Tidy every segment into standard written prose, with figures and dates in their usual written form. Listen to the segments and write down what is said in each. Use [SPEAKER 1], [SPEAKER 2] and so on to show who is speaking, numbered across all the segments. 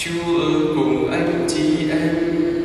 [SPEAKER 1] Chúa ở cùng anh chị em.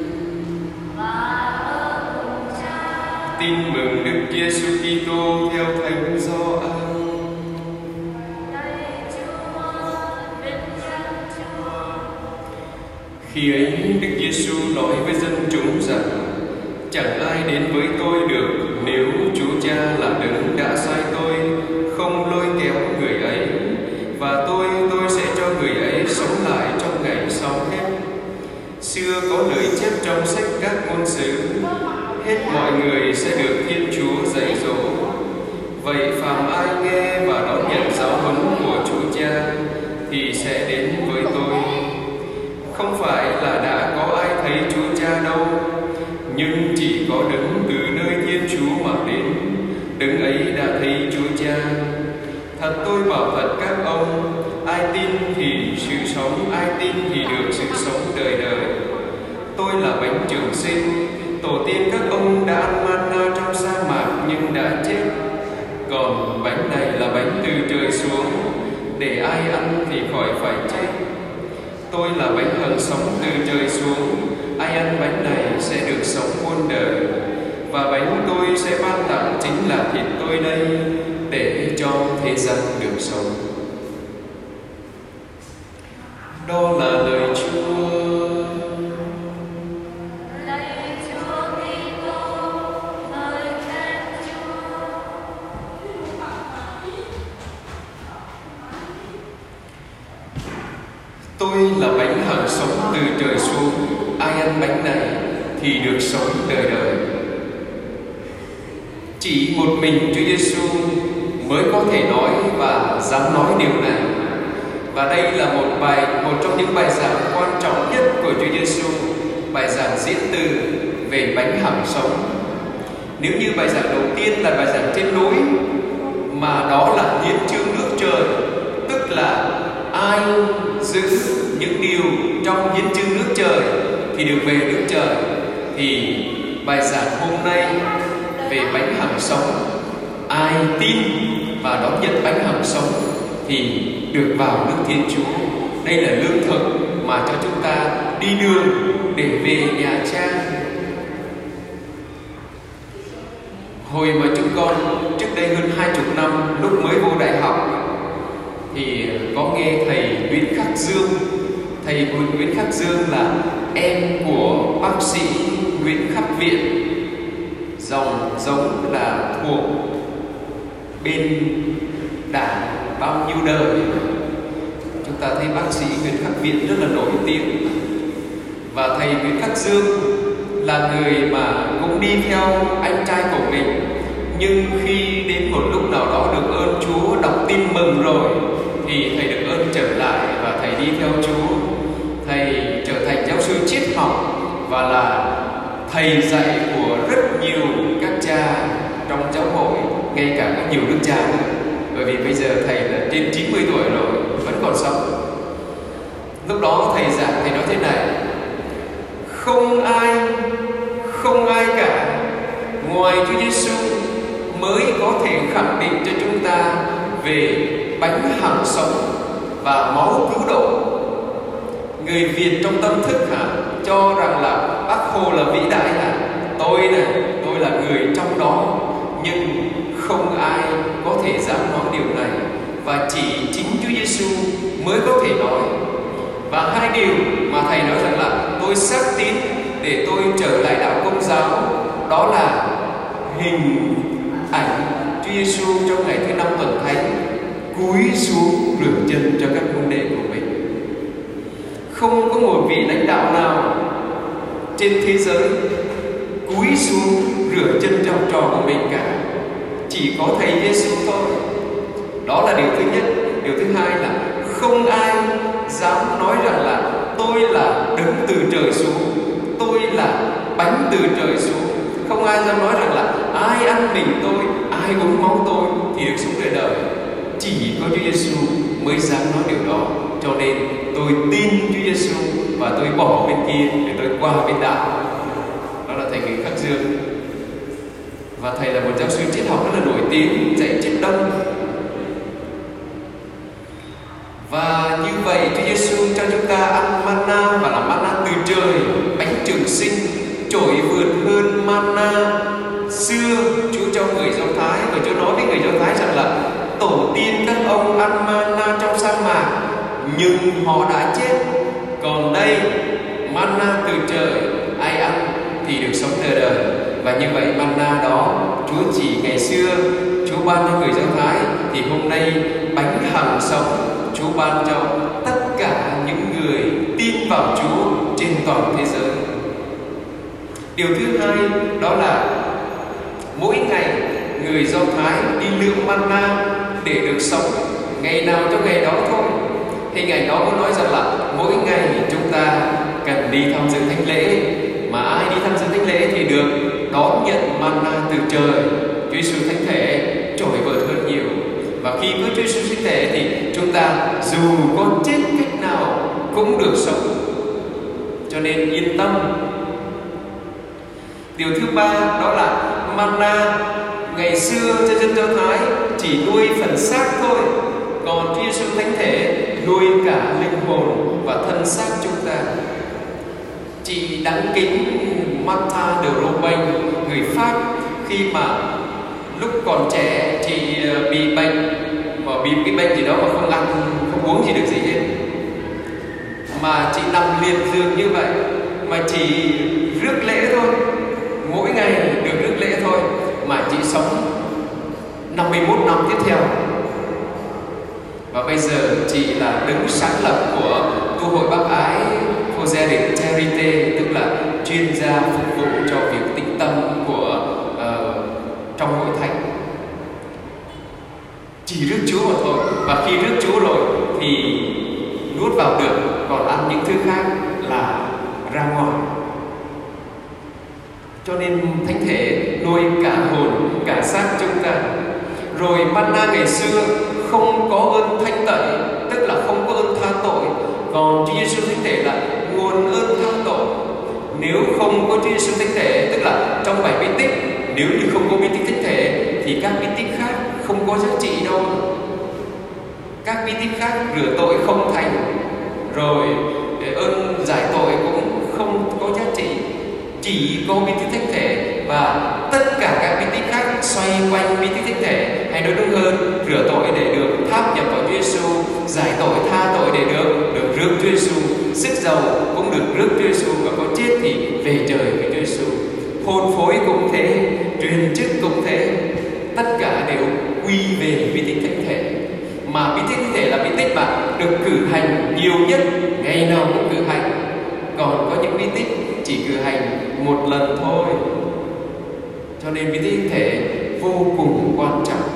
[SPEAKER 1] Tin mừng Đức Giêsu Kitô theo Thánh Gioan. Khi ấy Đức Giêsu nói với dân chúng rằng: chẳng ai đến với tôi được nếu Chúa Cha là đấng đã sai tôi không lôi kéo người ấy, và tôi sẽ cho người ấy sống lại trong ngày sau hết. Xưa có lời chép trong sách các ngôn sứ: hết mọi người sẽ được Thiên Chúa dạy dỗ. Vậy phàm ai nghe và đón nhận giáo huấn của Chúa Cha thì sẽ đến với tôi. Không phải là đã có ai thấy Chúa Cha đâu, nhưng chỉ có đấng từ nơi Thiên Chúa mà đến, đấng ấy đã thấy Chúa Cha. Thật tôi bảo thật các ông, ai tin thì sự sống, ai tin thì được sự sống đời đời. Tôi là bánh trường sinh. Tổ tiên các ông đã ăn manna trong sa mạc nhưng đã chết. Còn bánh này là bánh từ trời xuống, để ai ăn thì khỏi phải chết. Tôi là bánh hằng sống từ trời xuống. Ai ăn bánh này sẽ được sống muôn đời. Và bánh tôi sẽ ban tặng chính là thịt tôi đây, để cho thế gian được sống. Đó là lời Chúa. Tôi là bánh hằng sống từ trời xuống. Ai ăn bánh này thì được sống đời đời. Chỉ một mình Chúa Giêsu mới có thể nói và dám nói điều này. Và đây là một trong những bài giảng quan trọng nhất của Chúa Giêsu, bài giảng diễn từ về bánh hằng sống. Nếu như bài giảng đầu tiên là bài giảng trên núi, mà đó là hiến chương nước trời, tức là ai giữ những điều trong hiến chương nước trời thì được về nước trời, thì bài giảng hôm nay về bánh hằng sống, ai tin và đón nhận bánh hằng sống thì được vào nước Thiên Chúa. Đây là lương thực mà cho chúng ta đi đường để về nhà Cha. Hồi mà chúng con trước đây hơn 20 năm, lúc mới vô đại học, thì có nghe thầy Nguyễn Khắc Dương. Thầy Nguyễn Khắc Dương là em của bác sĩ Nguyễn Khắc Viện, dòng giống là thuộc bên Đảng bao nhiêu đời. Chúng ta thấy bác sĩ Nguyễn Khắc Viện rất là nổi tiếng. Và thầy Nguyễn Khắc Dương là người mà cũng đi theo anh trai của mình, nhưng khi đến một lúc nào đó được ơn Chúa, đọc tin mừng rồi, thì thầy được ơn trở lại và thầy đi theo Chúa. Thầy trở thành giáo sư triết học và là thầy dạy của rất nhiều các cha trong giáo hội, ngay cả có nhiều đức cha nữa. Bởi vì bây giờ thầy là trên 90 tuổi rồi, vẫn còn sống. Lúc đó thầy giảng, thầy nói thế này: không ai cả ngoài Chúa Giêsu mới có thể khẳng định cho chúng ta về bánh hằng sống và máu cứu độ. Người Việt trong tâm thức cho rằng là Bác Hồ là vĩ đại tôi là người trong đó, nhưng không ai có thể dám nói điều này, và chỉ chính Chúa Giêsu mới có thể nói. Và hai điều mà thầy nói rằng là tôi xác tín để tôi trở lại đạo Công giáo, đó là hình ảnh Chúa Giêsu trong ngày thứ 5 tuần thánh cúi xuống rửa chân cho các môn đệ của mình. Không có một vị lãnh đạo nào trên thế giới cúi xuống rửa chân cho học trò của mình cả, chỉ có thầy Giêsu thôi. Đó là điều thứ nhất. Điều thứ hai là không ai dám nói rằng là tôi là đấng từ trời xuống, tôi là bánh từ trời xuống. Không ai dám nói rằng là ai ăn mình tôi, ai uống máu tôi thì được sống đời đời. Chỉ có Chúa Giêsu mới dám nói điều đó. Cho nên tôi tin Chúa Giêsu và tôi bỏ bên kia để tôi qua bên đạo. Đó là thầy Nguyễn Khắc Dương. Và thầy là một giáo sư triết học rất là nổi tiếng, dạy triết đông. Và như vậy Chúa Giêsu cho chúng ta ăn manna, và là manna từ trời, bánh trường sinh trội vượt hơn manna xưa Chúa cho người Do Thái. Và Chúa nói với người Do Thái rằng là tổ tiên các ông ăn manna trong sa mạc nhưng họ đã chết. Còn đây manna từ trời, ai ăn thì được sống đời đời. Và như vậy manna đó Chúa chỉ ngày xưa Chúa ban cho người Do Thái, thì hôm nay bánh hằng sống Chúa ban cho tất cả những người tin vào Chúa trên toàn thế giới. Điều thứ hai đó là mỗi ngày người Do Thái đi lượm manna để được sống ngày nào cho ngày đó thôi. Hình ảnh đó muốn nói rằng là mỗi ngày chúng ta cần đi tham dự thánh lễ, mà ai đi tham dự thánh lễ thì được đón nhận manna từ trời, Chúa Giêsu thánh thể trội vượt hơn nhiều. Và khi với Chúa Giêsu thánh thể thì chúng ta dù có chết cách nào cũng được sống, cho nên yên tâm. Điều thứ ba đó là manna ngày xưa cho dân Do Thái chỉ nuôi phần xác thôi, còn Chúa Giêsu thánh thể nuôi cả linh hồn và thân xác chúng ta. Chị đáng kính Martha de Robin, người Pháp, khi mà lúc còn trẻ chị bị bệnh, mà bị cái bệnh gì đó mà không ăn không uống gì được gì hết, mà chị nằm liệt giường như vậy mà chỉ rước lễ thôi, mỗi ngày được rước lễ thôi, mà chị sống 51 năm tiếp theo. Và bây giờ chị là đứng sáng lập của tu hội Bác Ái Phoseric Charité, tức là chuyên gia phục vụ cho việc tĩnh tâm của trong hội thánh. Chỉ rước Chúa mà thôi, và khi rước Chúa rồi thì nuốt vào được, còn ăn những thứ khác là ra ngoài. Cho nên thánh thể nuôi cả hồn cả xác chúng ta. Rồi manna ngày xưa không có ơn thanh tẩy, tức là không có ơn tha tội, còn Chúa Giêsu thánh thể là nguồn ơn tha tội. Nếu không có Chúa Giêsu thánh thể, tức là trong 7 bí tích, nếu như không có bí tích thánh thể thì các bí tích khác không có giá trị đâu. Các bí tích khác rửa tội không thành, rồi ơn giải tội cũng không có giá trị. Chỉ có bí tích thánh thể, và tất cả các bí tích khác xoay quanh bí tích thánh thể, hay nói đúng hơn, rửa tội để được tháp nhập vào Chúa Giêsu, giải tội tha tội để được rước Chúa Giêsu, sức giàu cũng được rước Chúa Giêsu, và có chết thì về trời với Chúa Giêsu. Hôn phối cũng thế, truyền chức cũng thế, tất cả đều quy về bí tích thánh thể. Mà bí tích thánh thể là bí tích mà được cử hành nhiều nhất, ngày nào cũng cử hành. Còn có những bí tích chỉ cử hành một lần thôi. Cho nên bí tích thánh thể vô cùng quan trọng.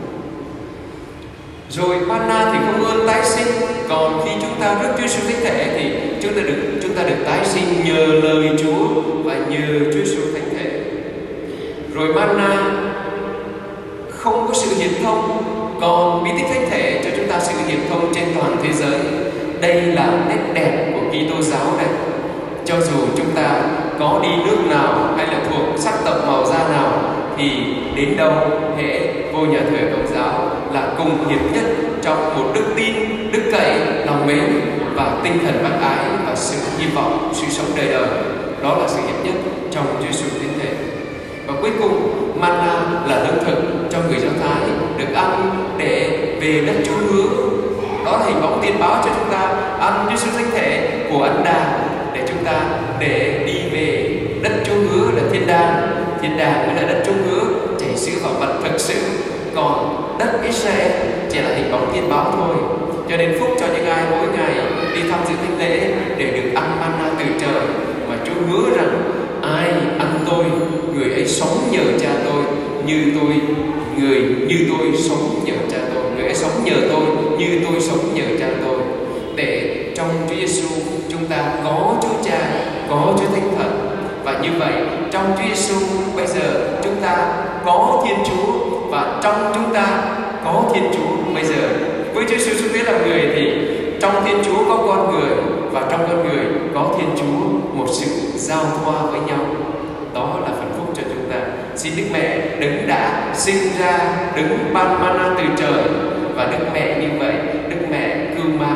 [SPEAKER 1] Rồi manna thì không ơn tái sinh, còn khi chúng ta rước Chúa Giêsu thánh thể thì chúng ta được tái sinh nhờ lời Chúa và nhờ Chúa Giêsu thánh thể. Rồi manna không có sự hiển thông, còn bí tích thánh thể cho chúng ta sự hiển thông trên toàn thế giới. Đây là nét đẹp của Kitô giáo này. Cho dù chúng ta có đi nước nào hay là thuộc sắc tộc màu da nào thì đến đâu hễ vô nhà thờ Công giáo là cùng hiệp nhất trong một đức tin, đức cậy, lòng mến và tinh thần bác ái và sự hy vọng, sự sống đời đời. Đó là sự hiệp nhất trong Chúa Giêsu thánh thể. Và cuối cùng, manna là lương thực cho người Do Thái được ăn để về đất Chúa hứa. Đó là hình bóng tiên báo cho chúng ta ăn Chúa Giêsu thánh thể của ân đàn để chúng ta đi về đất Chúa hứa là thiên đàng. Thiên đàng mới là đất Chúa hứa chảy sữa và mật thực sự, còn đất Israel chỉ là hình bóng tiên báo thôi. Cho nên phúc cho những ai mỗi ngày đi tham dự thánh lễ để được ăn manna từ trời, mà Chúa hứa rằng ai ăn tôi, người ấy sống nhờ cha tôi, như tôi sống nhờ cha tôi, người ấy sống nhờ tôi như tôi sống nhờ cha tôi. Để trong Chúa Giêsu chúng ta có Chúa Cha, có Chúa Thánh Thần. Và như vậy trong Chúa Giêsu bây giờ chúng ta có Thiên Chúa, và trong chúng ta có Thiên Chúa. Bây giờ với Chúa Giêsu Christ là người thì trong Thiên Chúa có con người, và trong con người có Thiên Chúa, một sự giao thoa với nhau. Đó là phần phúc cho chúng ta. Xin Đức Mẹ đấng đã sinh ra, đấng ban manna từ trời, và Đức Mẹ như vậy, Đức Mẹ cưu mang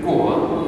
[SPEAKER 1] của